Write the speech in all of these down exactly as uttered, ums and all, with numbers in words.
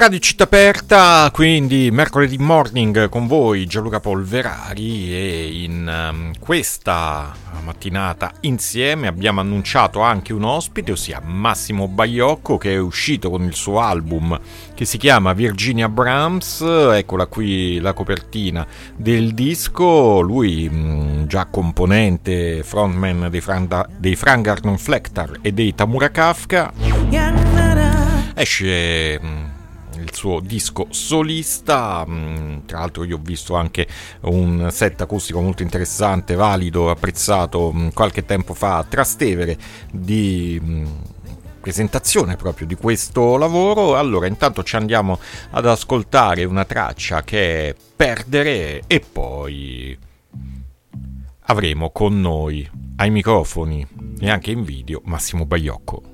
Radio Città Aperta, quindi mercoledì morning con voi Gianluca Polverari, e in um, questa mattinata insieme abbiamo annunciato anche un ospite, ossia Massimo Baiocco, che è uscito con il suo album che si chiama Virginia Brahms. Eccola qui la copertina del disco. Lui mh, già componente, frontman dei, Franda, dei Frangarnon Flectar e dei Tamura Kafka. Esce mh, il suo disco solista, tra l'altro io ho visto anche un set acustico molto interessante, valido, apprezzato qualche tempo fa a Trastevere, di presentazione proprio di questo lavoro. Allora intanto ci andiamo ad ascoltare una traccia che è Perdere, e poi avremo con noi ai microfoni e anche in video Massimo Baiocco.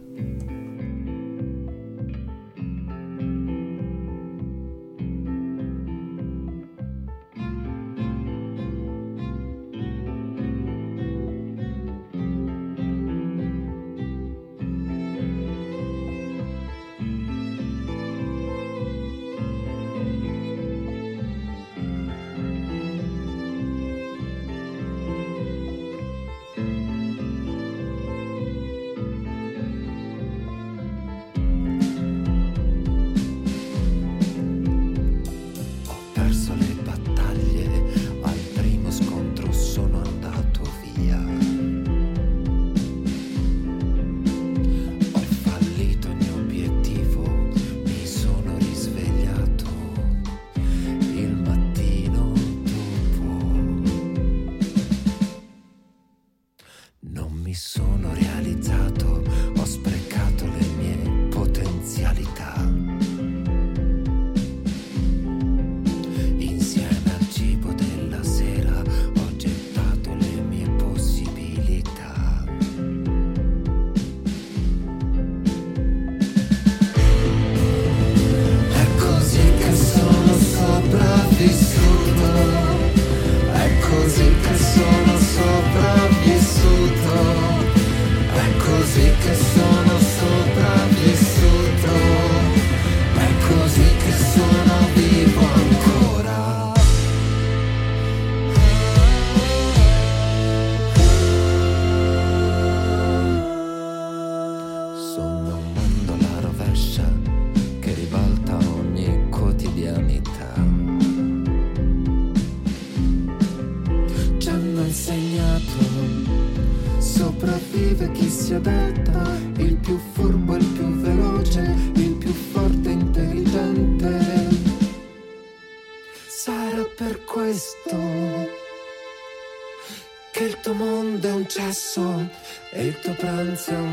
E il tuo pranzo è un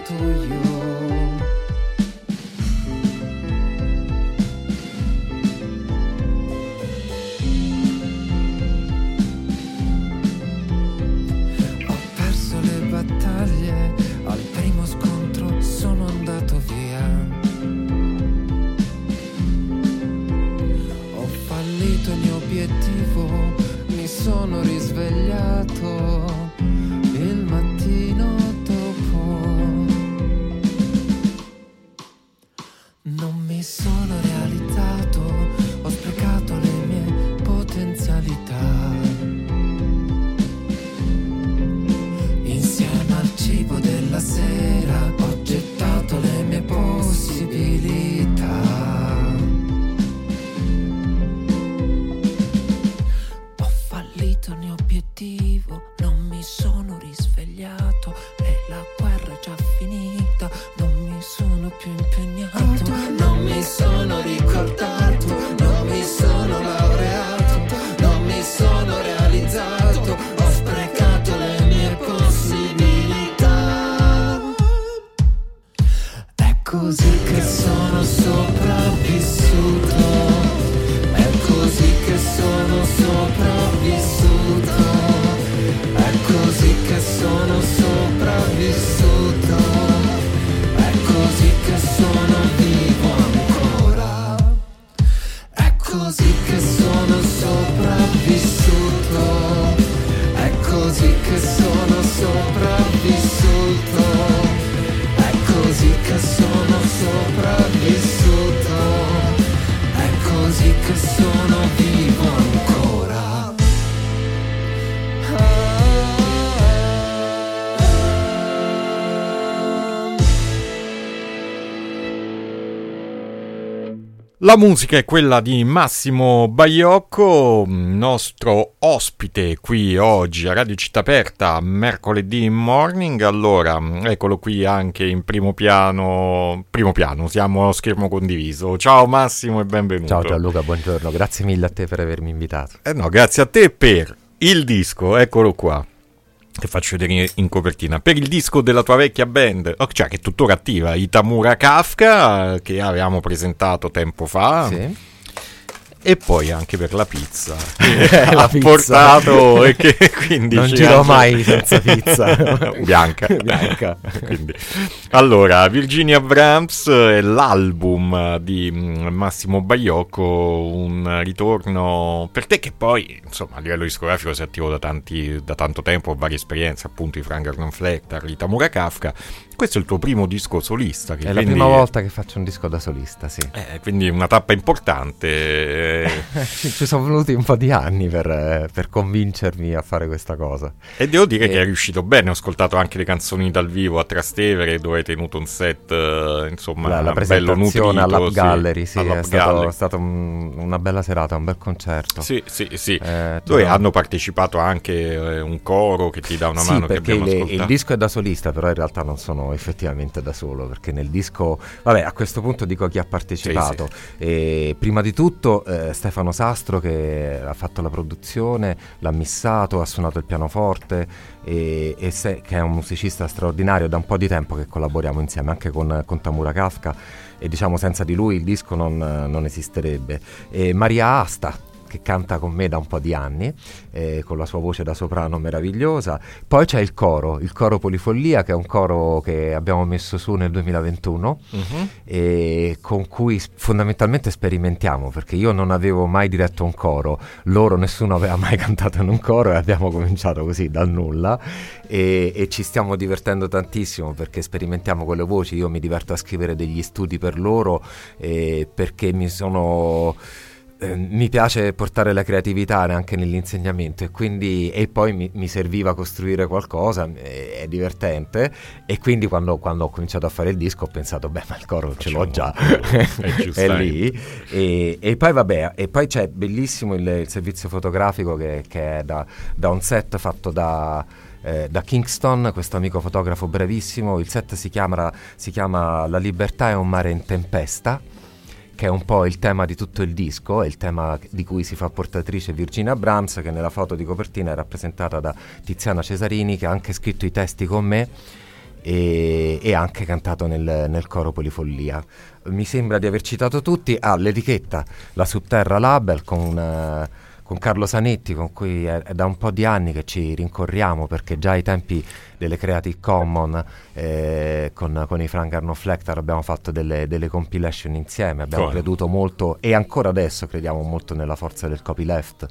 mattatoio. Ho perso le battaglie, al primo scontro sono andato via. Ho fallito il mio obiettivo, mi sono risvegliato il mattino dopo. Non mi sono realizzato, ho sprecato le mie potenzialità. Insieme al cibo della sera ho gettato le mie possibilità. Ho fallito il mio obiettivo, non mi sono risvegliato e la guerra è già finita. Non mi sono più impegnato, non mi sono ricordato, non mi sono laureato, non mi sono realizzato, ho sprecato le mie possibilità. È così che sono sopravvissuto, è così che sono sopravvissuto, è così che sono sopravvissuto, è così che sono vivo ancora, è così che sono La musica è quella di Massimo Baiocco, nostro ospite qui oggi a Radio Città Aperta, mercoledì morning. Allora, eccolo qui anche in primo piano, primo piano, siamo a schermo condiviso. Ciao Massimo e benvenuto. Ciao Gianluca, buongiorno, grazie mille a te per avermi invitato. Eh no, grazie a te per il disco, eccolo qua. Che faccio vedere in copertina, per il disco della tua vecchia band, cioè che è tuttora attiva, Itamura Kafka, che avevamo presentato tempo fa. Sì. E poi anche per la pizza che la ha pizza. portato e che quindi non giro mai senza pizza bianca, bianca. Quindi, allora Virginia Abrams è l'album di Massimo Baiocco, un ritorno per te che poi insomma a livello discografico sei attivo da, tanti, da tanto tempo, varie esperienze appunto di Frank Gordon Fleck, Itamura Kafka. Questo è il tuo primo disco solista, che è quindi, la prima volta che faccio un disco da solista, sì. Eh, quindi una tappa importante. Ci sono voluti un po' di anni per, per convincermi a fare questa cosa. E devo dire e... che è riuscito bene. Ho ascoltato anche le canzoni dal vivo a Trastevere, dove hai tenuto un set insomma la, la bello nutrito all'Up Gallery, sì, all'Up è stato, Gallery. è stato un, una bella serata, un bel concerto. Sì, sì, sì. Eh, dove però... hanno partecipato anche eh, un coro che ti dà una sì, mano, che perché abbiamo le, ascoltato. Il disco è da solista, però in realtà non sono effettivamente da solo, perché nel disco, vabbè, a questo punto dico chi ha partecipato. Sì, sì. E prima di tutto eh, Stefano Sastro, che ha fatto la produzione, l'ha missato, ha suonato il pianoforte e, e se, che è un musicista straordinario. Da un po' di tempo che collaboriamo insieme anche con, con Tamura Kafka, e diciamo senza di lui il disco non, non esisterebbe. E Maria Asta, che canta con me da un po' di anni, eh, con la sua voce da soprano meravigliosa. Poi c'è il coro, il coro Polifollia, che è un coro che abbiamo messo su nel duemilaventuno, uh-huh. e con cui fondamentalmente sperimentiamo, perché io non avevo mai diretto un coro, loro nessuno aveva mai cantato in un coro, e abbiamo cominciato così dal nulla, e, e ci stiamo divertendo tantissimo perché sperimentiamo con le voci. Io mi diverto a scrivere degli studi per loro, eh, perché mi sono... Eh, mi piace portare la creatività anche nell'insegnamento, e quindi e poi mi, mi serviva costruire qualcosa, eh, è divertente, e quindi quando, quando ho cominciato a fare il disco ho pensato beh, ma il coro ce l'ho già, è, è lì, e, e poi vabbè, e poi c'è bellissimo il, il servizio fotografico che, che è da, da un set fatto da Eh, da Kingston, questo amico fotografo bravissimo. Il set si chiama, si chiama La libertà è un mare in tempesta, che è un po' il tema di tutto il disco, è il tema di cui si fa portatrice Virginia Abrams, che nella foto di copertina è rappresentata da Tiziana Cesarini, che ha anche scritto i testi con me e, e anche cantato nel, nel coro Polifollia. Mi sembra di aver citato tutti. Ah, l'etichetta, la Subterra Label, con una, con Carlo Sanetti, con cui è, è da un po' di anni che ci rincorriamo, perché già ai tempi delle Creative Commons eh, con, con i Frank Gordon Fleck abbiamo fatto delle, delle compilation insieme, abbiamo Come? creduto molto, e ancora adesso crediamo molto nella forza del copyleft,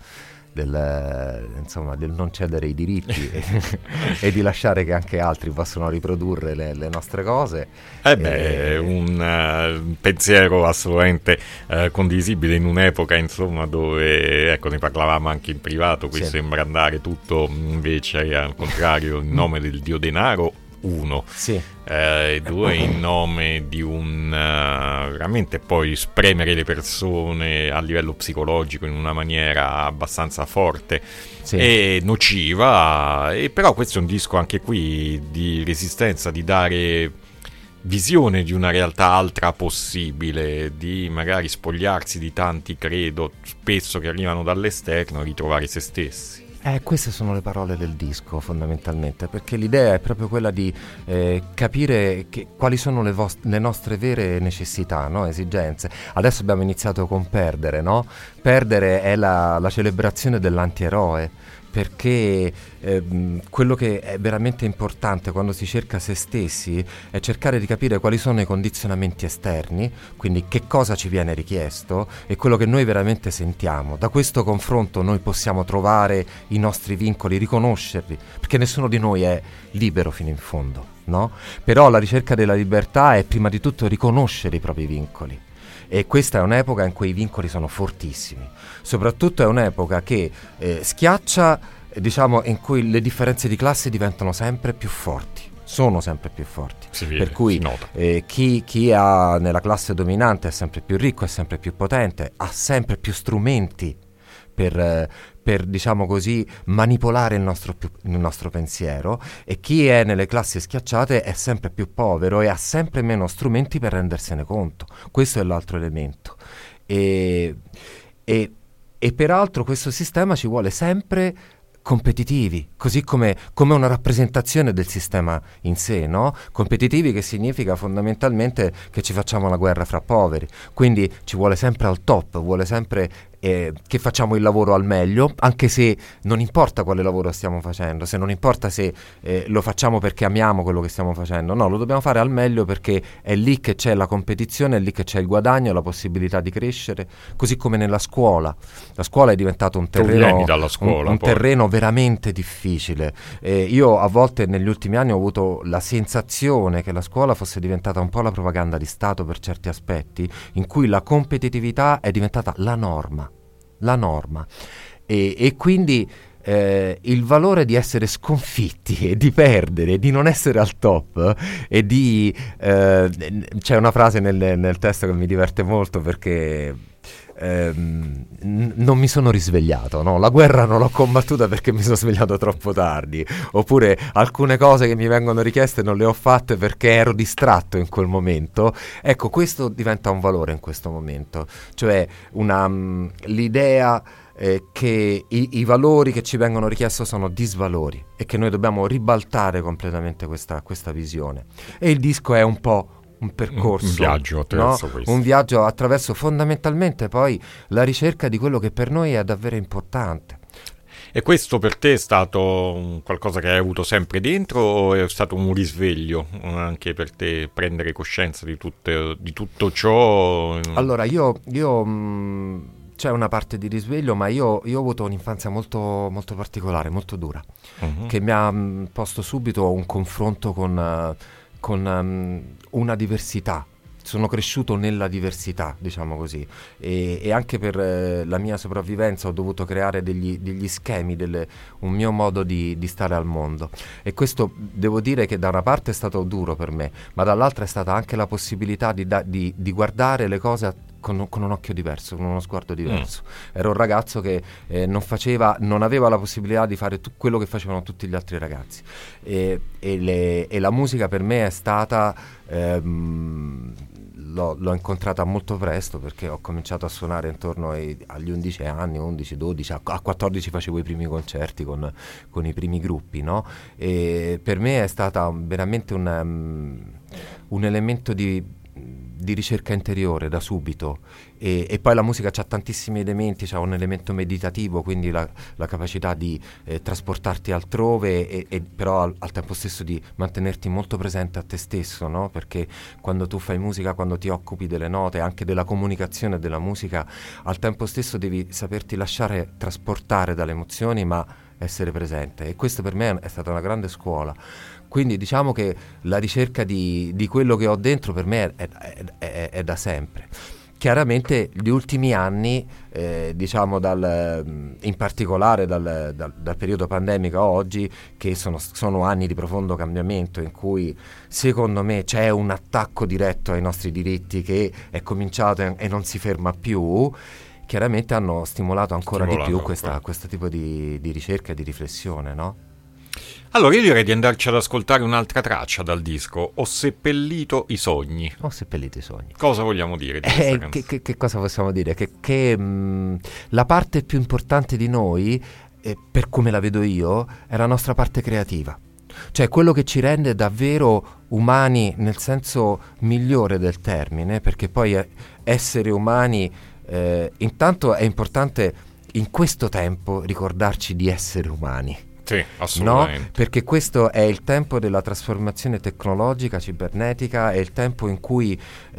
del, insomma, del non cedere i diritti e, e di lasciare che anche altri possano riprodurre le, le nostre cose. Eh beh, e... un uh, pensiero assolutamente uh, condivisibile in un'epoca insomma dove, ecco, ne parlavamo anche in privato, qui sì. Sembra andare tutto invece al contrario, in nome del dio denaro, uno, sì. eh, due in nome di un uh, veramente poi spremere le persone a livello psicologico in una maniera abbastanza forte, sì. E nociva, e però questo è un disco anche qui di resistenza, di dare visione di una realtà altra possibile, di magari spogliarsi di tanti credo spesso che arrivano dall'esterno e ritrovare se stessi. Eh, queste sono le parole del disco fondamentalmente, perché l'idea è proprio quella di eh, capire che, quali sono le, vost- le nostre vere necessità, no? Esigenze. Adesso abbiamo iniziato con Perdere, no? Perdere è la, la celebrazione dell'antieroe, perché eh, quello che è veramente importante quando si cerca se stessi è cercare di capire quali sono i condizionamenti esterni, quindi che cosa ci viene richiesto e quello che noi veramente sentiamo. Da questo confronto noi possiamo trovare i nostri vincoli, riconoscerli, perché nessuno di noi è libero fino in fondo, no? Però la ricerca della libertà è prima di tutto riconoscere i propri vincoli. E questa è un'epoca in cui i vincoli sono fortissimi, soprattutto è un'epoca che eh, schiaccia, eh, diciamo, in cui le differenze di classe diventano sempre più forti, sono sempre più forti. Si vede, per cui eh, chi, chi ha nella classe dominante è sempre più ricco, è sempre più potente, ha sempre più strumenti per, eh, per diciamo così, manipolare il nostro, più, il nostro pensiero, e chi è nelle classi schiacciate è sempre più povero e ha sempre meno strumenti per rendersene conto. Questo è l'altro elemento. E, e, e peraltro questo sistema ci vuole sempre competitivi, così come, come una rappresentazione del sistema in sé, no? Competitivi, che significa fondamentalmente che ci facciamo la guerra fra poveri, quindi ci vuole sempre al top, vuole sempre eh, che facciamo il lavoro al meglio, anche se non importa quale lavoro stiamo facendo, se non importa se eh, lo facciamo perché amiamo quello che stiamo facendo, no, lo dobbiamo fare al meglio, perché è lì che c'è la competizione, è lì che c'è il guadagno, la possibilità di crescere, così come nella scuola. La scuola è diventato un terreno, dalla scuola, un, un terreno veramente difficile. Eh, io a volte negli ultimi anni ho avuto la sensazione che la scuola fosse diventata un po' la propaganda di Stato per certi aspetti, in cui la competitività è diventata la norma, la norma. E, e quindi eh, il valore di essere sconfitti e di perdere, di non essere al top, e di... Eh, c'è una frase nel, nel testo che mi diverte molto, perché... Ehm, n- non mi sono risvegliato, no? La guerra non l'ho combattuta perché mi sono svegliato troppo tardi, oppure alcune cose che mi vengono richieste non le ho fatte perché ero distratto in quel momento. Ecco, questo diventa un valore in questo momento, cioè una, mh, l'idea eh, che i, i valori che ci vengono richiesti sono disvalori, e che noi dobbiamo ribaltare completamente questa, questa visione. E il disco è un po' un percorso, un viaggio attraverso no? questo. Un viaggio attraverso fondamentalmente poi la ricerca di quello che per noi è davvero importante. E questo per te è stato qualcosa che hai avuto sempre dentro, o è stato un risveglio anche per te, prendere coscienza di, tutte, di tutto ciò? Allora io, io mh, c'è una parte di risveglio, ma io, io ho avuto un'infanzia molto, molto particolare, molto dura, uh-huh. che mi ha mh, posto subito un confronto con... Uh, con um, una diversità. Sono cresciuto nella diversità, diciamo così, e, e anche per eh, la mia sopravvivenza ho dovuto creare degli, degli schemi, delle, un mio modo di, di stare al mondo, e questo devo dire che da una parte è stato duro per me, ma dall'altra è stata anche la possibilità di, da, di, di guardare le cose Con, con un occhio diverso, con uno sguardo diverso. Mm. Ero un ragazzo che eh, non faceva, non aveva la possibilità di fare tu- quello che facevano tutti gli altri ragazzi, e, e, le, e la musica per me è stata ehm, l'ho, l'ho incontrata molto presto, perché ho cominciato a suonare intorno ai, agli undici anni, undici, dodici, a, a quattordici facevo i primi concerti con, con i primi gruppi, no? E per me è stata veramente un, um, un elemento di di ricerca interiore da subito, e, e poi la musica c'ha tantissimi elementi, c'ha un elemento meditativo, quindi la, la capacità di eh, trasportarti altrove, e, e però al, al tempo stesso di mantenerti molto presente a te stesso, no? Perché quando tu fai musica, quando ti occupi delle note, anche della comunicazione della musica, al tempo stesso devi saperti lasciare trasportare dalle emozioni, ma essere presente, e questo per me è stata una grande scuola. Quindi diciamo che la ricerca di, di quello che ho dentro per me è, è, è, è da sempre. Chiaramente gli ultimi anni, eh, diciamo dal, in particolare dal, dal, dal periodo pandemico a oggi, che sono, sono anni di profondo cambiamento, in cui secondo me c'è un attacco diretto ai nostri diritti che è cominciato e, e non si ferma più, chiaramente hanno stimolato ancora stimolato di più questa, questo tipo di, di ricerca e di riflessione, no? Allora io direi di andarci ad ascoltare un'altra traccia dal disco, Ho seppellito i sogni. Ho seppellito i sogni. Cosa vogliamo dire di questa eh, canzone? Che, che, che cosa possiamo dire? Che, che mh, la parte più importante di noi, eh, per come la vedo io, è la nostra parte creativa. Cioè quello che ci rende davvero umani nel senso migliore del termine, perché poi eh, essere umani, eh, intanto è importante in questo tempo ricordarci di essere umani. Sì, assolutamente. No? Perché questo è il tempo della trasformazione tecnologica, cibernetica, è il tempo in cui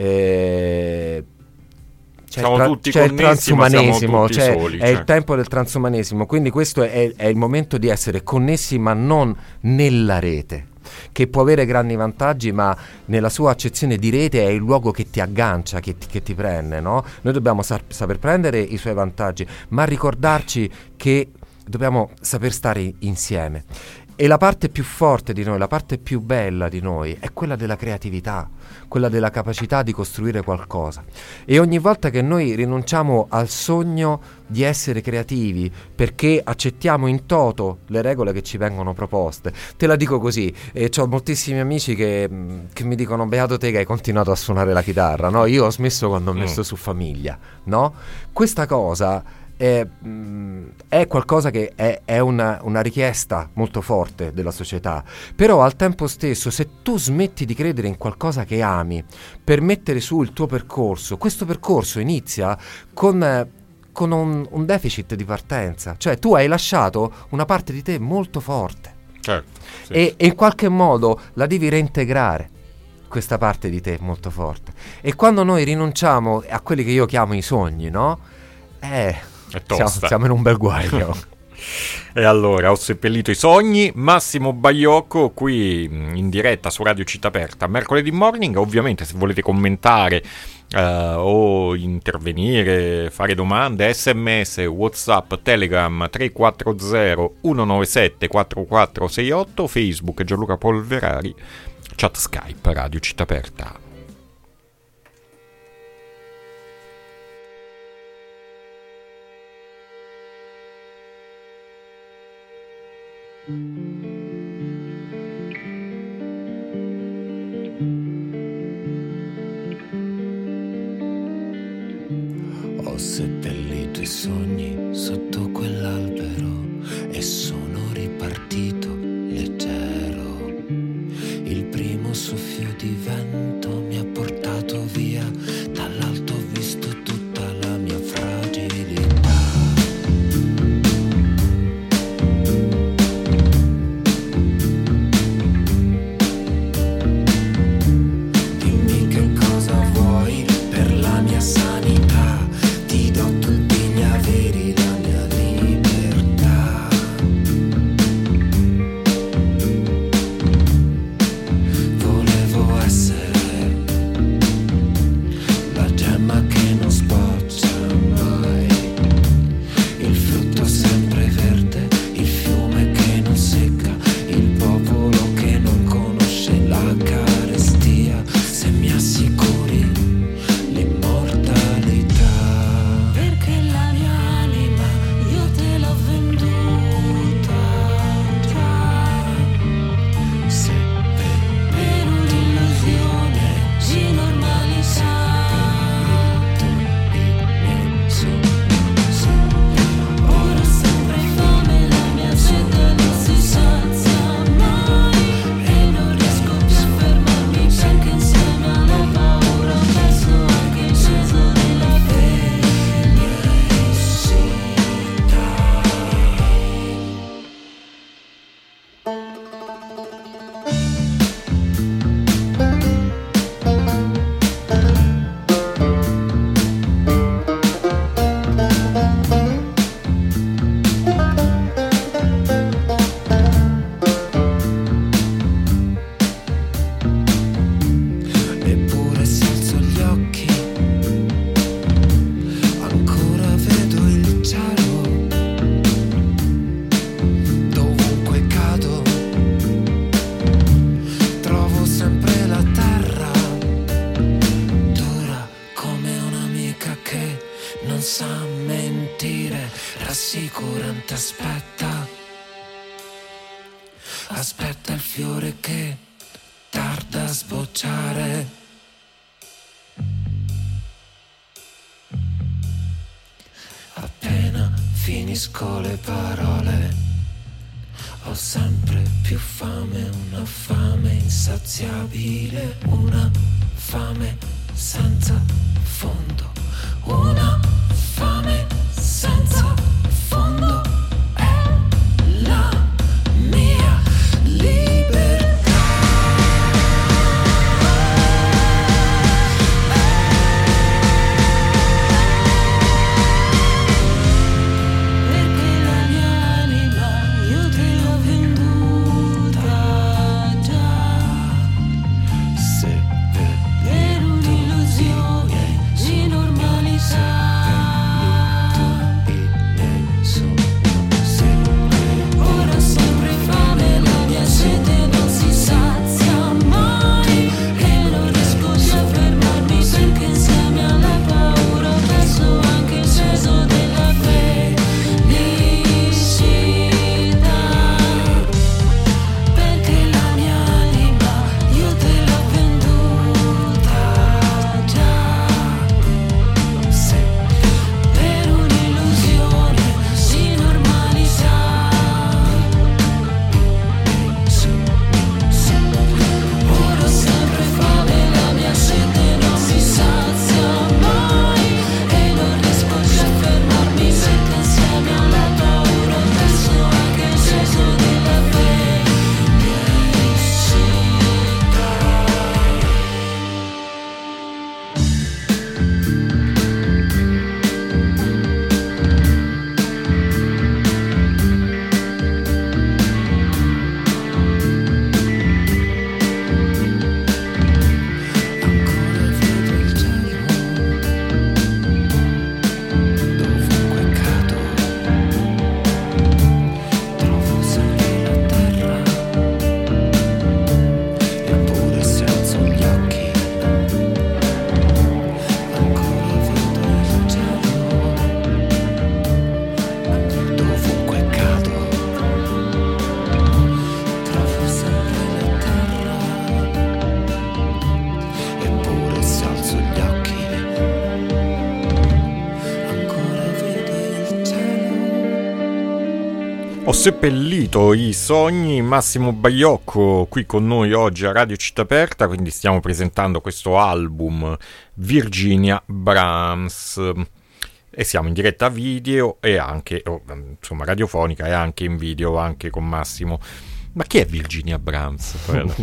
eh, c'è, siamo tra- tutti c'è il connessi, ma siamo transumanesimo, tutti cioè soli, è cioè. il tempo del transumanesimo, quindi questo è, è il momento di essere connessi, ma non nella rete, che può avere grandi vantaggi, ma nella sua accezione di rete è il luogo che ti aggancia, che ti, che ti prende, no? Noi dobbiamo sa- saper prendere i suoi vantaggi, ma ricordarci che dobbiamo saper stare insieme. E la parte più forte di noi, la parte più bella di noi è quella della creatività, quella della capacità di costruire qualcosa. E ogni volta che noi rinunciamo al sogno di essere creativi perché accettiamo in toto le regole che ci vengono proposte, te la dico così, e ho moltissimi amici che, che mi dicono: beato te che hai continuato a suonare la chitarra, no? Io ho smesso quando ho messo mm. su Famiglia, no? Questa cosa È, è qualcosa che è, è una, una richiesta molto forte della società, però al tempo stesso, se tu smetti di credere in qualcosa che ami per mettere su il tuo percorso, questo percorso inizia con, con un, un deficit di partenza, cioè tu hai lasciato una parte di te molto forte, certo, sì. e, e in qualche modo la devi reintegrare, questa parte di te molto forte. E quando noi rinunciamo a quelli che io chiamo i sogni, no? Eh... Siamo, siamo in un bel guaio. E allora ho seppellito i sogni. Massimo Baiocco qui in diretta su Radio Città Aperta mercoledì morning. Ovviamente se volete commentare uh, o intervenire, fare domande, sms, whatsapp, telegram tre quattro zero uno nove sette quattro quattro sei otto, Facebook Gianluca Polverari, chat Skype Radio Città Aperta. Ho seppellito i sogni sotto quell'albero e sono ripartito leggero. Il primo soffio di vento mi ha portato via, dall'alto ho visto tutta la mia fragilità. rassicurante, aspetta, aspetta il fiore che tarda a sbocciare. Appena finisco le parole, ho sempre più fame, una fame insaziabile, una fame senza fondo, una fame senza fondo, è la mia libertà. Perché la mia anima io te l'ho venduta già, se per un'illusione si non Ho seppellito i sogni, Massimo Baiocco qui con noi oggi a Radio Città Aperta, quindi stiamo presentando questo album Virginia Brahms e siamo in diretta video e anche, oh, insomma, radiofonica e anche in video, anche con Massimo. Ma chi è Virginia Brahms?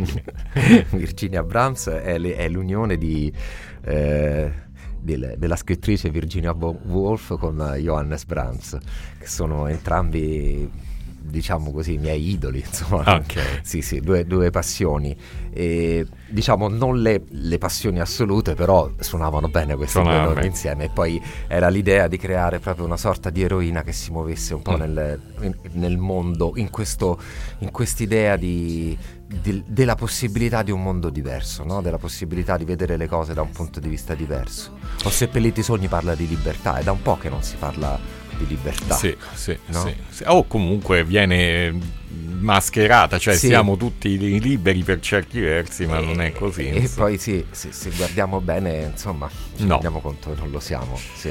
Virginia Brahms è, le, è l'unione di... Eh... della scrittrice Virginia Woolf con Johannes Brahms, che sono entrambi, diciamo così, i miei idoli, insomma. Okay. Sì, sì, due, due passioni. E, diciamo, non le, le passioni assolute, però suonavano bene queste due donne insieme. E poi era l'idea di creare proprio una sorta di eroina che si muovesse un po' mm. nel, in, nel mondo, in questo, in quest'idea di, di, della possibilità di un mondo diverso, no? Della possibilità di vedere le cose da un punto di vista diverso. Ho seppellito i sogni parla di libertà, è da un po' che non si parla di libertà. Sì, sì, no? sì, sì. O comunque viene mascherata, cioè sì. Siamo tutti liberi per certi versi, ma e, non è così. E insomma. Poi sì, se, se guardiamo bene, insomma, ci no. rendiamo conto che non lo siamo, sì.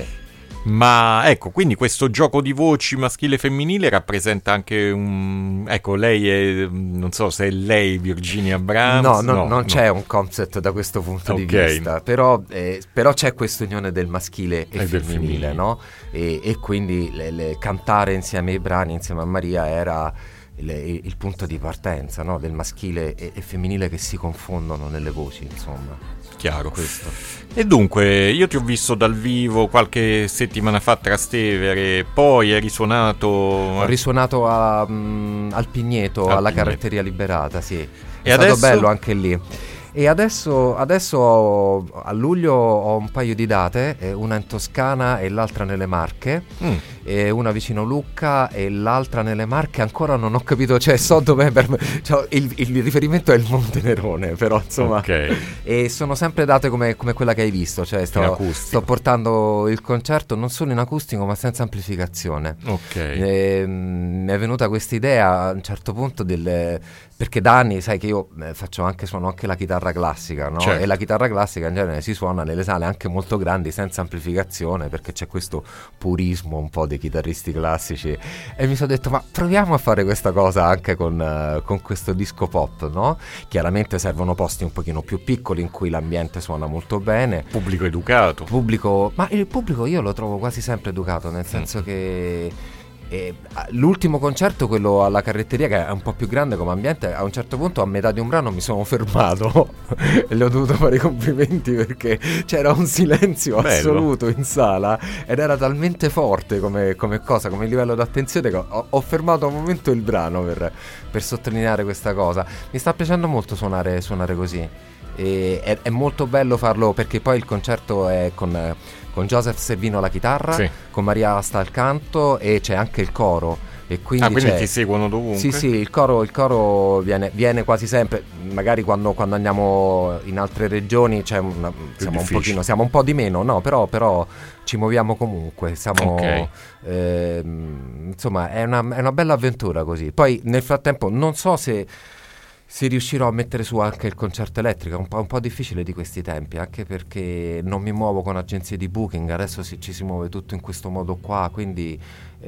Ma ecco, quindi questo gioco di voci maschile e femminile rappresenta anche un... Ecco, lei è... non so se è lei Virginia Brahms. No, no, no non no. c'è un concept da questo punto okay. di vista, però, eh, però c'è questa unione del maschile e, e femminile, femminile, no? E, e quindi le, le, cantare insieme ai brani, insieme a Maria, era il, il punto di partenza, no? Del maschile e, e femminile che si confondono nelle voci, insomma. Chiaro. Questo. E dunque io ti ho visto dal vivo qualche settimana fa a Trastevere, poi hai risuonato ho risuonato a, um, al Pigneto, al alla Pigneto. Carretteria Liberata, sì, è e stato adesso? bello anche lì. E adesso, adesso ho, a luglio ho un paio di date, eh, una in Toscana e l'altra nelle Marche, mm. e una vicino Lucca e l'altra nelle Marche, ancora non ho capito, cioè so dov'è, per, cioè, il, il riferimento è il Monte Nerone, però insomma, okay. E sono sempre date come, come quella che hai visto, cioè sto, sto portando il concerto non solo in acustico ma senza amplificazione. Ok. E, mi è venuta questa idea a un certo punto del... perché da anni sai che io faccio anche, suono anche la chitarra classica, no? Certo. E la chitarra classica in genere si suona nelle sale anche molto grandi senza amplificazione, perché c'è questo purismo un po' dei chitarristi classici, e mi sono detto ma proviamo a fare questa cosa anche con, uh, con questo disco pop, no? Chiaramente servono posti un pochino più piccoli in cui l'ambiente suona molto bene, pubblico educato, pubblico, ma il pubblico io lo trovo quasi sempre educato, nel senso mm. che e l'ultimo concerto, quello alla Carretteria, che è un po' più grande come ambiente, a un certo punto a metà di un brano mi sono fermato e le ho dovuto fare i complimenti perché c'era un silenzio bello. Assoluto in sala ed era talmente forte come, come cosa, come livello d'attenzione, che ho, ho fermato un momento il brano per, per sottolineare questa cosa. Mi sta piacendo molto suonare, suonare così, e è, è molto bello farlo, perché poi il concerto è con... con Joseph Servino alla chitarra, sì. con Maria Asta al canto, e c'è anche il coro. E quindi, ah, quindi c'è... ti seguono dovunque? Sì, sì, il coro, il coro viene, viene quasi sempre, magari quando, quando andiamo in altre regioni c'è una, siamo, un pochino, siamo un po' di meno, no, però, però ci muoviamo comunque, siamo, okay. eh, insomma è una, è una bella avventura così. Poi nel frattempo non so se... se riuscirò a mettere su anche il concerto elettrico, è un po', un po' difficile di questi tempi, anche perché non mi muovo con agenzie di booking, adesso si, ci si muove tutto in questo modo qua, quindi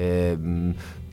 ehm,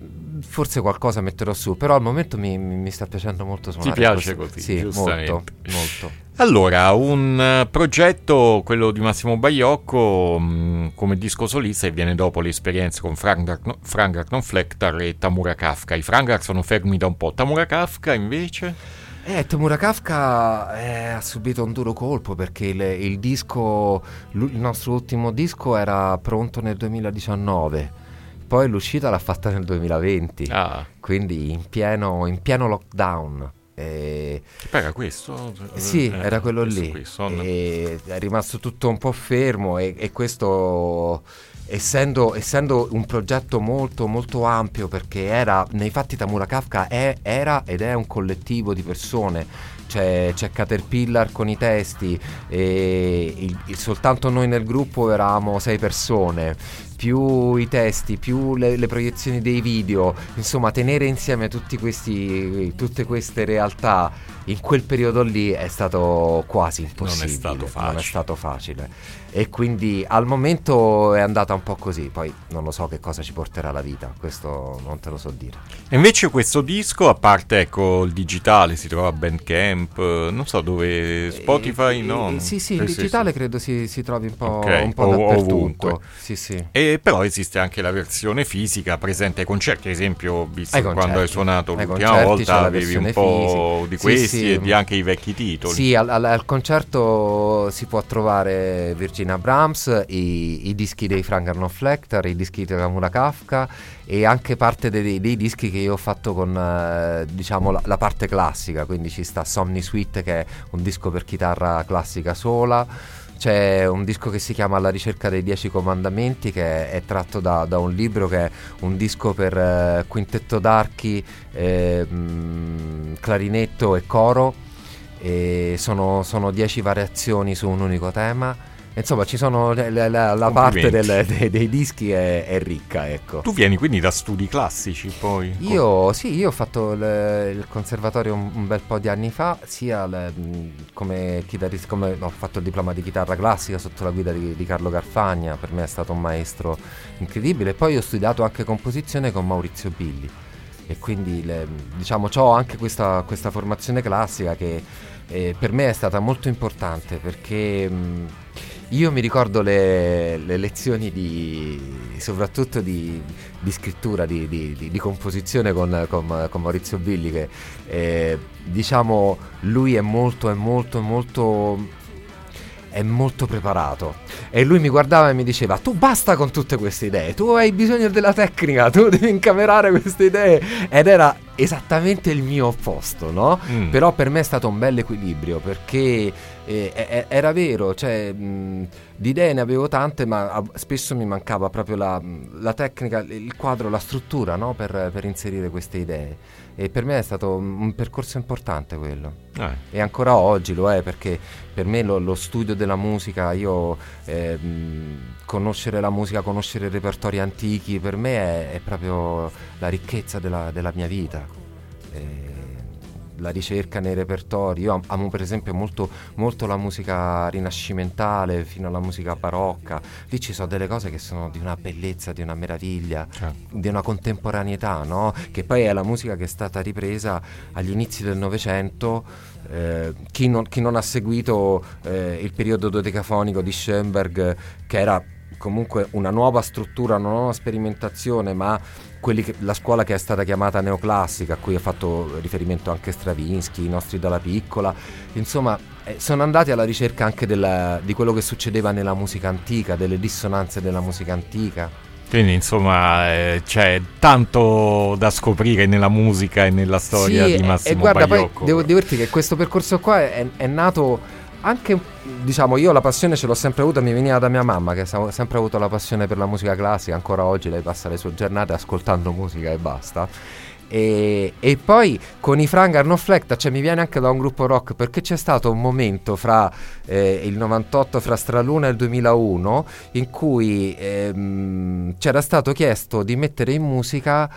forse qualcosa metterò su, però al momento mi, mi sta piacendo molto suonare. Ti piace così, così? Sì, molto, molto. Allora, un progetto, quello di Massimo Baiocco, mh, come disco solista, e viene dopo le esperienze con Frank Knopfler e Tamura Kafka. I Frank sono fermi da un po', Tamura Kafka invece? Eh, Tamura Kafka eh, ha subito un duro colpo, perché il, il disco, il nostro ultimo disco era pronto nel duemiladiciannove, poi l'uscita l'ha fatta nel duemilaventi, ah. quindi in pieno, in pieno lockdown. E... era questo? Sì, eh, era quello lì, qui, son... e è rimasto tutto un po' fermo, e, e questo... Essendo, essendo un progetto molto molto ampio, perché era, nei fatti Tamura Kafka è, era ed è un collettivo di persone, c'è, c'è Caterpillar con i testi, e il, il, soltanto noi nel gruppo eravamo sei persone, più i testi, più le, le proiezioni dei video, insomma tenere insieme tutti questi, tutte queste realtà in quel periodo lì è stato quasi impossibile, non è stato facile, non è stato facile. e quindi al momento è andata un po' così, poi non lo so che cosa ci porterà la vita, questo non te lo so dire. E invece questo disco, a parte ecco il digitale, si trova a Bandcamp, non so dove, Spotify, eh, no? Eh, sì, sì, eh, il digitale sì, sì. credo si, si trovi un po', Okay, un po' o- dappertutto. ovunque. Sì, sì. E però esiste anche la versione fisica presente ai concerti, ad esempio, ho visto Ai quando concerti. hai suonato Ai l'ultima concerti volta, c'è la avevi un versione po' fisica. di Sì, questi sì. e di anche i vecchi titoli. Sì, al, al- al concerto si può trovare Virginia Brahms, i, i dischi dei Frank Arnold Flecter, i dischi di Ramona Kafka e anche parte dei, dei dischi che io ho fatto con eh, diciamo la, la parte classica, quindi ci sta Somni Suite che è un disco per chitarra classica sola. C'è un disco che si chiama Alla ricerca dei dieci comandamenti, che è, è tratto da, da un libro che è un disco per eh, quintetto d'archi, eh, mh, clarinetto e coro, e sono, sono dieci variazioni su un unico tema. Insomma, ci sono le, le, la, la parte del, dei, dei dischi è, è ricca, ecco. Tu vieni quindi da studi classici poi? Io sì, io ho fatto il, il conservatorio un, un bel po' di anni fa, sia le, come chitarrista, come ho fatto il diploma di chitarra classica sotto la guida di, di Carlo Carfagna, per me è stato un maestro incredibile. Poi ho studiato anche composizione con Maurizio Billi e quindi le, diciamo c'ho anche questa, questa formazione classica che eh, per me è stata molto importante, perché mh, io mi ricordo le, le lezioni di soprattutto di, di scrittura, di, di, di, di composizione con, con, con Maurizio Billi, che eh, diciamo lui è molto, è molto, molto è molto preparato, e lui mi guardava e mi diceva: tu basta con tutte queste idee, tu hai bisogno della tecnica, tu devi incamerare queste idee, ed era esattamente il mio opposto, no? Mm. Però per me è stato un bel equilibrio, perché eh, era vero, cioè mh, di idee ne avevo tante, ma a, spesso mi mancava proprio la, la tecnica, il quadro, la struttura, no? per, per inserire queste idee, e per me è stato un, un percorso importante quello, eh. e ancora oggi lo è, perché per me lo, lo studio della musica, io eh, mh, conoscere la musica, conoscere i repertori antichi, per me è, è proprio la ricchezza della, della mia vita. Eh, la ricerca nei repertori, io amo per esempio molto, molto la musica rinascimentale fino alla musica barocca, lì ci sono delle cose che sono di una bellezza, di una meraviglia, eh. di una contemporaneità, no? Che poi è la musica che è stata ripresa agli inizi del Novecento. Eh, chi, non, chi non ha seguito eh, il periodo dodecafonico di Schoenberg, che era comunque una nuova struttura, una nuova sperimentazione, ma quelli che, la scuola che è stata chiamata neoclassica, a cui ha fatto riferimento anche Stravinsky, i nostri dalla piccola, insomma eh, sono andati alla ricerca anche della, di quello che succedeva nella musica antica, delle dissonanze della musica antica. Quindi insomma eh, c'è tanto da scoprire nella musica e nella storia sì, di Massimo e guarda, Baiocco. Poi devo dirti che questo percorso qua è, è nato anche, diciamo, io la passione ce l'ho sempre avuta, mi veniva da mia mamma, che ha sempre avuto la passione per la musica classica, ancora oggi lei passa le sue giornate ascoltando musica e basta. E, e poi con i Frank Arnold Flecter, cioè mi viene anche da un gruppo rock, perché c'è stato un momento fra eh, il novantotto, fra Straluna e il duemilauno, in cui ehm, c'era stato chiesto di mettere in musica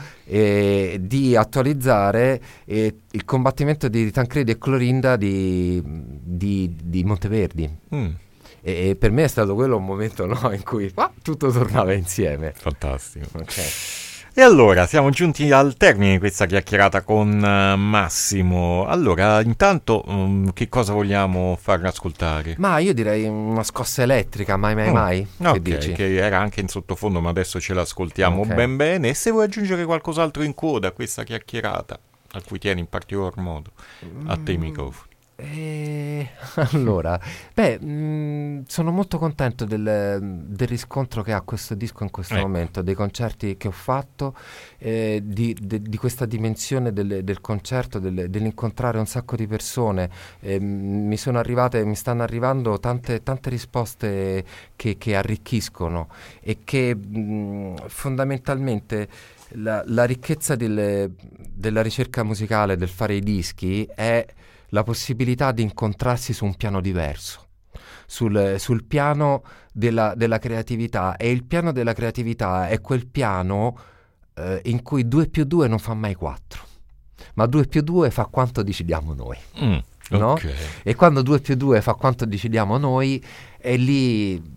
e di attualizzare eh, il combattimento di Tancredi e Clorinda di, di, di Monteverdi. Mm. E, e per me è stato quello un momento, no, in cui ah, tutto tornava insieme. Fantastico. Okay. E allora, siamo giunti al termine di questa chiacchierata con uh, Massimo. Allora, intanto, um, che cosa vogliamo farne ascoltare? Ma io direi una scossa elettrica, mai mai oh, mai, okay, che dici? Che era anche in sottofondo, ma adesso ce l'ascoltiamo okay. ben bene. E se vuoi aggiungere qualcos'altro in coda a questa chiacchierata, a cui tieni in particolar modo, a te i microfoni. E... allora, beh, mh, sono molto contento del, del riscontro che ha questo disco in questo ecco. momento, dei concerti che ho fatto, eh, di, de, di questa dimensione del, del concerto, del, dell'incontrare un sacco di persone. Eh, mi sono arrivate, mi stanno arrivando tante, tante risposte che, che arricchiscono e che mh, fondamentalmente la, la ricchezza delle, della ricerca musicale, del fare i dischi, è la possibilità di incontrarsi su un piano diverso, sul, sul piano della, della creatività. E il piano della creatività è quel piano eh, in cui due più due non fa mai quattro, ma due più due fa quanto decidiamo noi. Mm, no? Okay. E quando due più due fa quanto decidiamo noi, è lì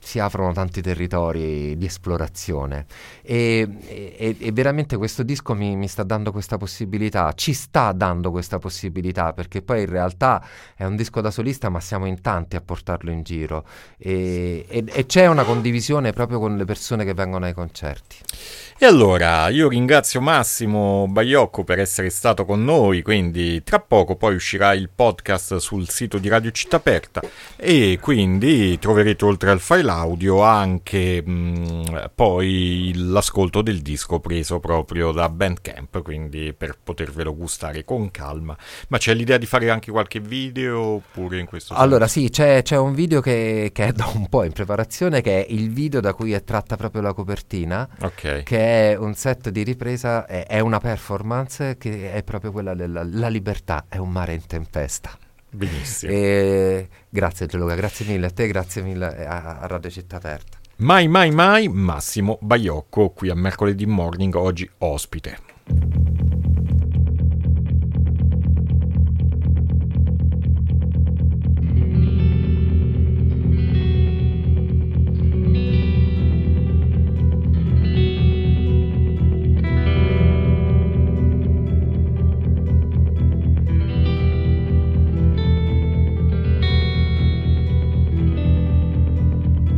si aprono tanti territori di esplorazione e, e, e veramente questo disco mi, mi sta dando questa possibilità, ci sta dando questa possibilità, perché poi in realtà è un disco da solista ma siamo in tanti a portarlo in giro e, e, e c'è una condivisione proprio con le persone che vengono ai concerti. E allora io ringrazio Massimo Baiocco per essere stato con noi, quindi tra poco poi uscirà il podcast sul sito di Radio Città Aperta e quindi troverete oltre al file audio anche mh, poi l'ascolto del disco preso proprio da Bandcamp, quindi per potervelo gustare con calma. Ma c'è l'idea di fare anche qualche video oppure in questo senso? Allora sì, c'è, c'è un video che, che è da un po' in preparazione, che è il video da cui è tratta proprio la copertina, okay. Che è un set di ripresa, è, è una performance che è proprio quella della la libertà, è un mare in tempesta. Benissimo. E grazie Gianluca, grazie mille a te, grazie mille a, a Radio Città Aperta. Mai mai mai Massimo Baiocco qui a Mercoledì Morning, oggi ospite.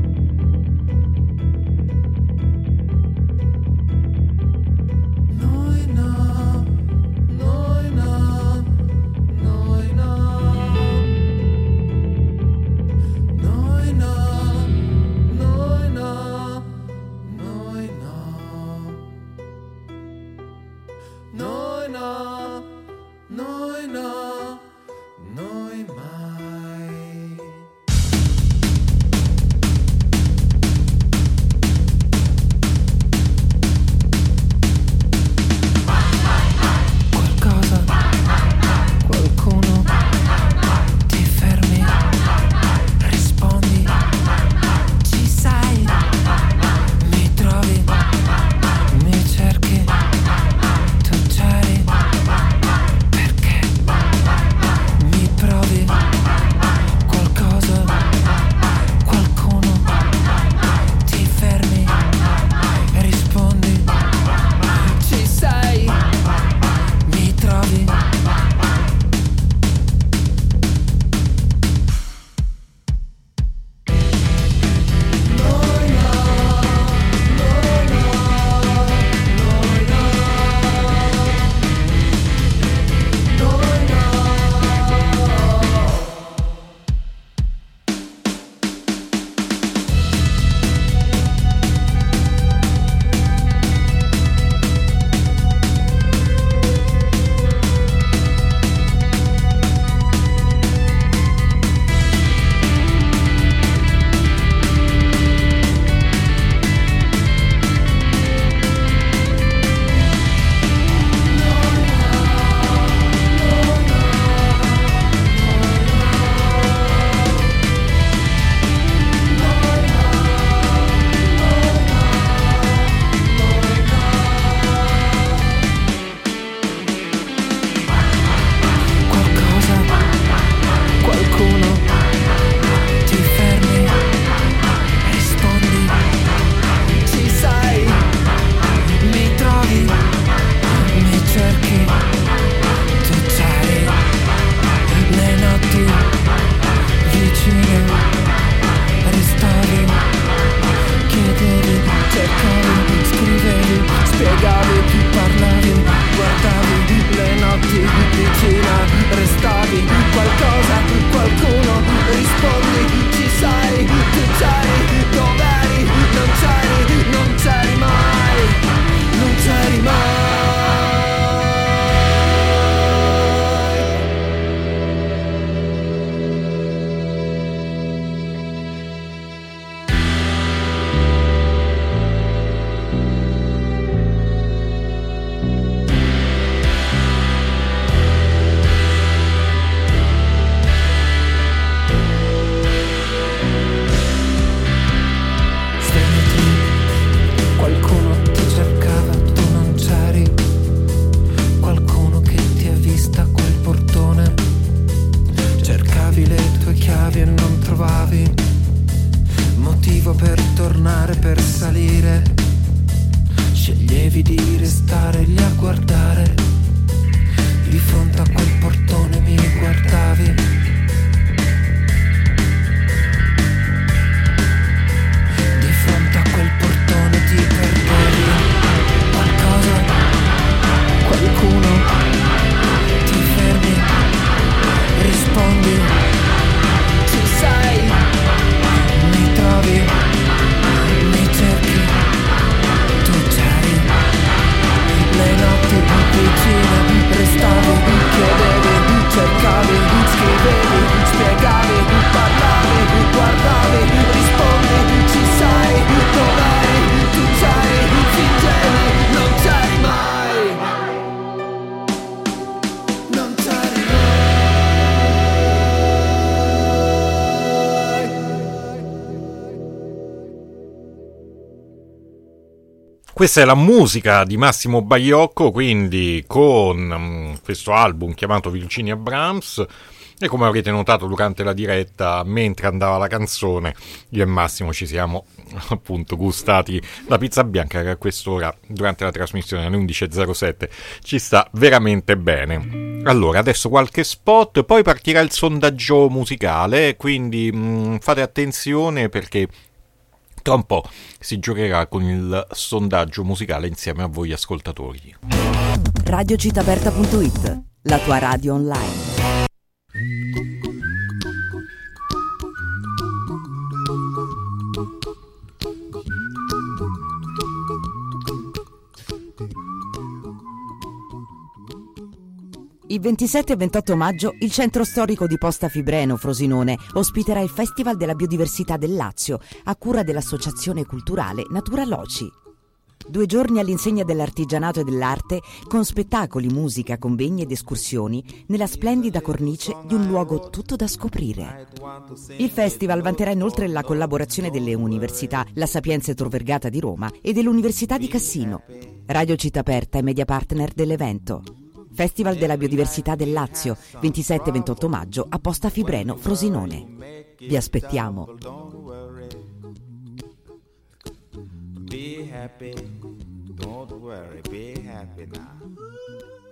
Noi salire, sceglievi di restare lì a guardare, di fronte a quel portone mi guardavi. Di fronte a quel portone ti perdevi. Qualcosa, qualcuno, ti fermi, rispondi, ci sei, mi trovi, mi cerchi, tu c'eri, le notti vicine, restavi, chiedevi, cercavi, scrivevi, spiegavi, parlavi, guardavi, rispondi, ci sei, dov'eri, tu c'eri, fingevi, non c'eri mai, non c'eri mai. Questa è la musica di Massimo Baiocco, quindi con um, questo album chiamato Virginia Brahms, e come avrete notato durante la diretta, mentre andava la canzone, io e Massimo ci siamo appunto gustati la pizza bianca, che a quest'ora durante la trasmissione alle undici e zero sette ci sta veramente bene. Allora, adesso qualche spot, poi partirà il sondaggio musicale, quindi mh, fate attenzione perché tra un po' si giocherà con il sondaggio musicale insieme a voi ascoltatori. radio città aperta punto it, la tua radio online. Il ventisette e ventotto maggio il centro storico di Posta Fibreno, Frosinone, ospiterà il Festival della Biodiversità del Lazio, a cura dell'associazione culturale Natura Loci. Due giorni all'insegna dell'artigianato e dell'arte, con spettacoli, musica, convegni ed escursioni, nella splendida cornice di un luogo tutto da scoprire. Il festival vanterà inoltre la collaborazione delle università La Sapienza e Tor Vergata di Roma e dell'Università di Cassino. Radio Città Aperta è media partner dell'evento. Festival della Biodiversità del Lazio, ventisette e ventotto maggio a Posta Fibreno, Frosinone. Vi aspettiamo. Be happy, don't worry, be happy now.